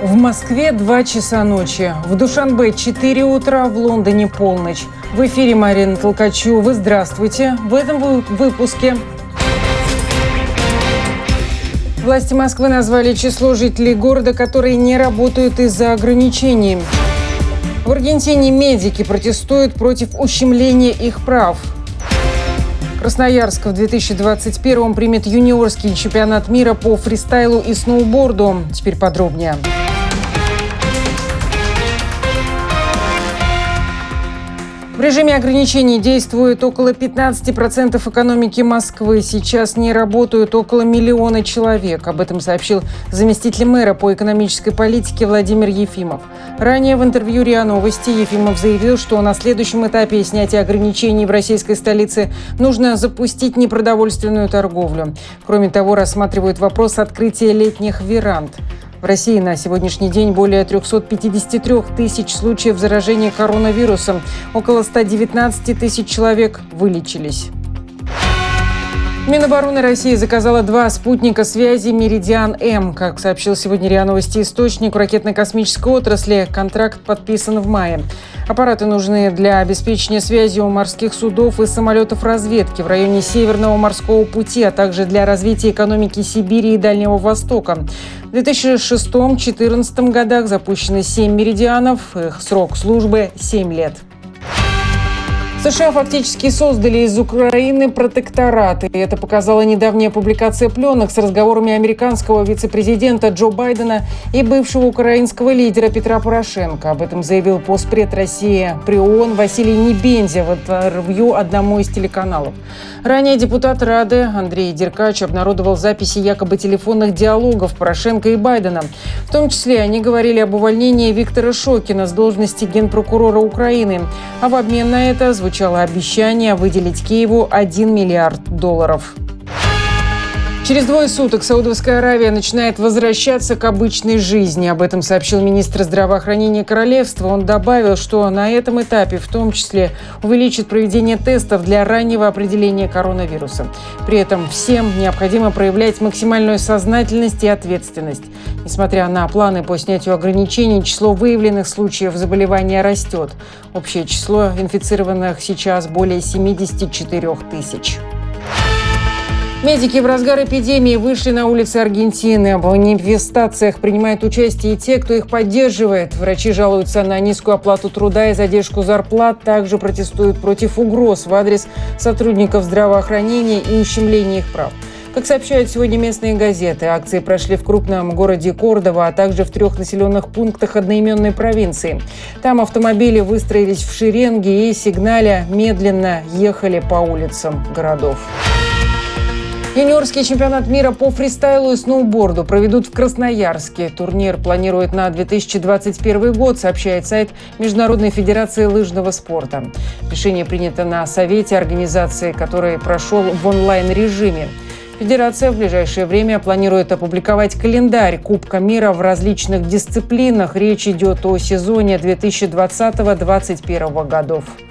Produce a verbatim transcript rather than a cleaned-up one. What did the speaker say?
В Москве два часа ночи, в Душанбе четыре утра, в Лондоне полночь. В эфире Марина Толкачева. Здравствуйте. В этом выпуске. Власти Москвы назвали число жителей города, которые не работают из-за ограничений. В Аргентине медики протестуют против ущемления их прав. Красноярск в две тысячи двадцать первом примет юниорский чемпионат мира по фристайлу и сноуборду. Теперь подробнее. В режиме ограничений действует около пятнадцати процентов экономики Москвы. Сейчас не работают около миллиона человек. Об этом сообщил заместитель мэра по экономической политике Владимир Ефимов. Ранее в интервью РИА Новости Ефимов заявил, что на следующем этапе снятия ограничений в российской столице нужно запустить непродовольственную торговлю. Кроме того, рассматривают вопрос открытия летних веранд. В России на сегодняшний день более трехсот пятидесяти трёх тысяч случаев заражения коронавирусом. Около ста девятнадцати тысяч человек вылечились. Минобороны России заказала два спутника связи «Меридиан-М». Как сообщил сегодня РИА Новости источник в ракетно-космической отрасли, контракт подписан в мае. Аппараты нужны для обеспечения связи у морских судов и самолетов разведки в районе Северного морского пути, а также для развития экономики Сибири и Дальнего Востока. В две тысячи шестом — две тысячи четырнадцатом годах запущены семь «Меридианов». Их срок службы – семь лет. США фактически создали из Украины протекторат. И это показала недавняя публикация пленок с разговорами американского вице-президента Джо Байдена и бывшего украинского лидера Петра Порошенко. Об этом заявил постпред России при ООН Василий Небензя в интервью одному из телеканалов. Ранее депутат Рады Андрей Деркач обнародовал записи якобы телефонных диалогов Порошенко и Байдена. В том числе они говорили об увольнении Виктора Шокина с должности генпрокурора Украины. А в обмен на это звучало обещание выделить Киеву один миллиард долларов. Через двое суток Саудовская Аравия начинает возвращаться к обычной жизни. Об этом сообщил министр здравоохранения королевства. Он добавил, что на этом этапе в том числе увеличит проведение тестов для раннего определения коронавируса. При этом всем необходимо проявлять максимальную сознательность и ответственность. Несмотря на планы по снятию ограничений, число выявленных случаев заболевания растет. Общее число инфицированных сейчас более семидесяти четырёх тысяч. Медики в разгар эпидемии вышли на улицы Аргентины. В манифестациях принимают участие и те, кто их поддерживает. Врачи жалуются на низкую оплату труда и задержку зарплат. Также протестуют против угроз в адрес сотрудников здравоохранения и ущемления их прав. Как сообщают сегодня местные газеты, акции прошли в крупном городе Кордова, а также в трех населенных пунктах одноименной провинции. Там автомобили выстроились в шеренги и, сигналя, медленно ехали по улицам городов. Юниорский чемпионат мира по фристайлу и сноуборду проведут в Красноярске. Турнир планируют на две тысячи двадцать первый год, сообщает сайт Международной федерации лыжного спорта. Решение принято на совете организации, который прошел в онлайн-режиме. Федерация в ближайшее время планирует опубликовать календарь Кубка мира в различных дисциплинах. Речь идет о сезоне две тысячи двадцатого — две тысячи двадцать первого годов.